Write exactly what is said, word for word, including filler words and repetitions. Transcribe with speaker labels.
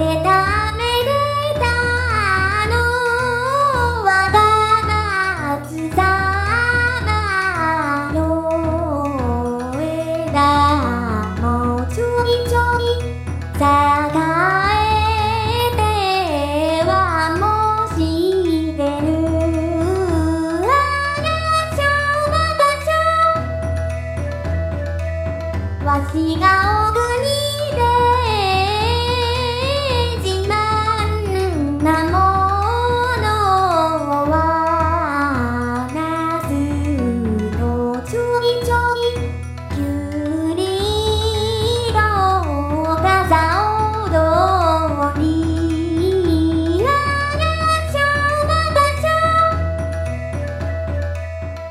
Speaker 1: れためでたの我が松様の枝もちょいちょい栄えてはもしてるわしが